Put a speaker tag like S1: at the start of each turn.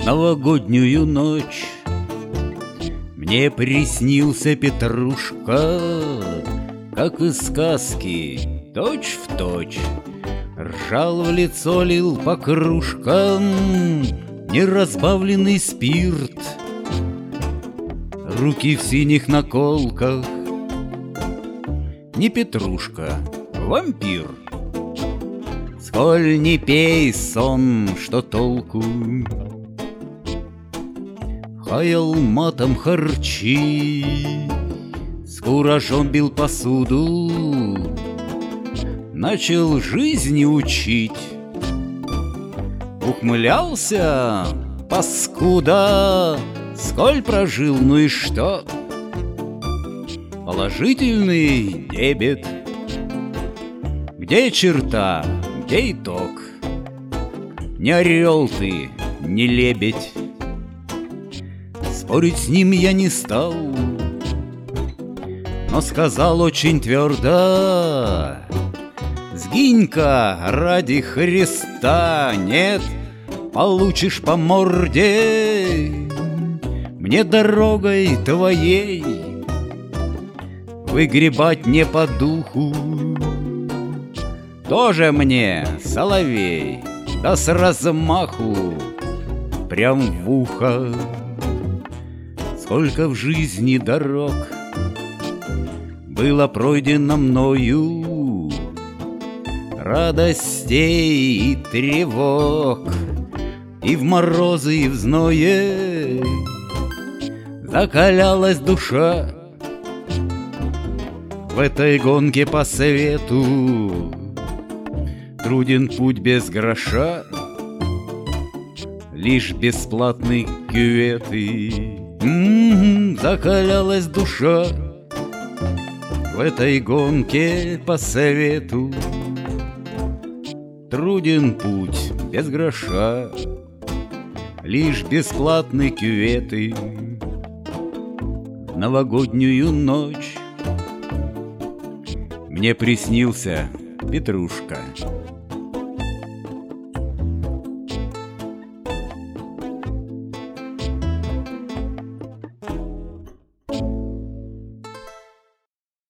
S1: новогоднюю ночь мне приснился Петрушка, как из сказки, точь-в-точь. Ржал в лицо, лил по кружкам неразбавленный спирт. Руки в синих наколках. Не Петрушка, вампир. Сколь не пей, сон, что толку? Хаял матом харчи, с куражом бил посуду, начал жизни учить. Ухмылялся, паскуда, сколь прожил, ну и что? Положительный дебет. Где черта, где итог? Не орел ты, не лебедь. Спорить с ним я не стал, но сказал очень твердо: сгинь-ка ради Христа, нет, получишь по морде. Мне дорогой твоей выгребать не по духу. Тоже мне соловей, да с размаху, прям в ухо. Сколько в жизни дорог было пройдено мною, радостей и тревог, и в морозы, и в зное закалялась душа. В этой гонке по свету труден путь без гроша, лишь бесплатные кюветы. Закалялась душа в этой гонке по свету. Труден путь без гроша, лишь бесплатные кюветы. В новогоднюю ночь мне приснился Петрушка.